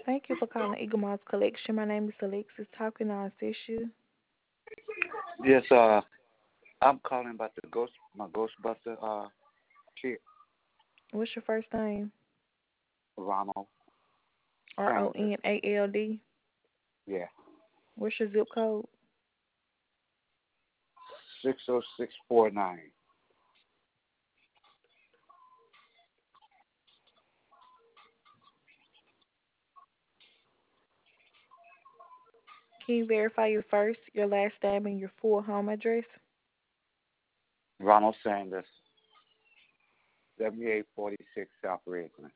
Thank you for calling Eagle Moss Collection. My name is Alexis. How can I assist you? Yes, I'm calling about my Ghostbuster kit, What's your first name? Ronald Sanders. Ronald. Yeah, What's your zip code? 60649. Can you verify your first, your last name, and your full home address? Ronald Sanders, 7846 South Ridgeland.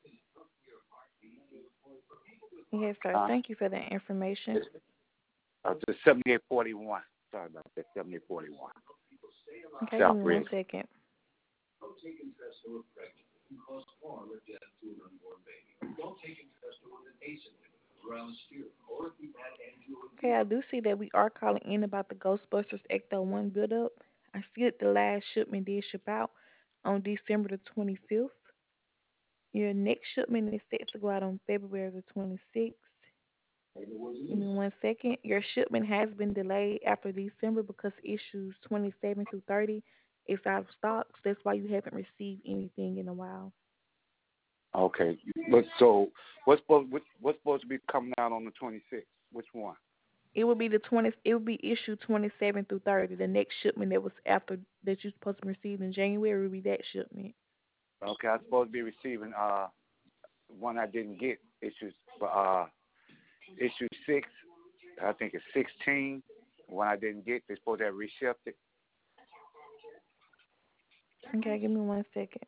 Yes, sir. Uh, Thank you for that information. the 7841. Sorry about that, 7841 Okay, give South me one Ridge. second. Okay, I do see that we are calling in about the Ghostbusters Ecto 1 build-up. I see that the last shipment did ship out on December the 25th. Your next shipment is set to go out on February the 26th. Give me one second. Your shipment has been delayed after December because issues 27 through 30 is out of stock. So that's why you haven't received anything in a while. Okay, but so what's supposed to be coming out on the 26th? Which one? It would be the 20. It would be issue 27 through 30. The next shipment that was after that you're supposed to receive in January would be that shipment. Okay, I'm supposed to be receiving one I didn't get issues for issue 6. I think it's 16. One I didn't get, they're supposed to have reshipped it. Okay, give me one second.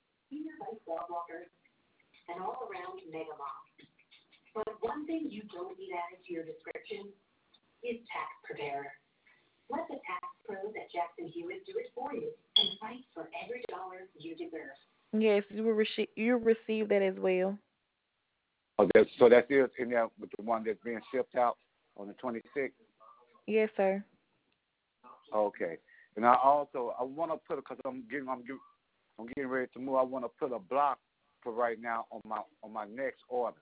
And all around mega mom. But one thing you don't need added to your description is tax preparer. Let the tax pros at Jackson Hewitt do it for you and fight for every dollar you deserve. Yes, you receive that as well. Oh, that's it in there with the one that's being shipped out on the 26th. Yes, sir. Okay, and I want to put because I'm getting ready to move. I want to put a block for right now on my next order.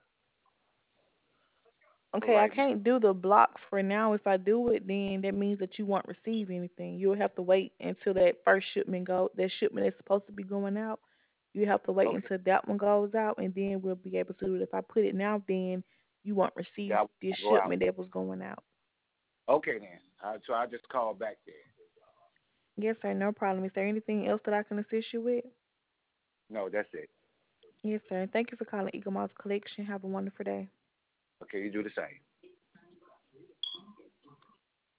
Okay, I Right now. can't do the block for now. If I do it, then that means that you won't receive anything. You'll have to wait until that first shipment go. That shipment is supposed to be going out. You have to wait Okay, until that one goes out, and then we'll be able to do it. If I put it now, then you won't receive that this will go out. shipment that was going out. Okay then. So I just call back there. Yes, sir. No problem. Is there anything else that I can assist you with? No, that's it. Yes, sir. Thank you for calling Eagle Moss Collection. Have a wonderful day. Okay, you do the same.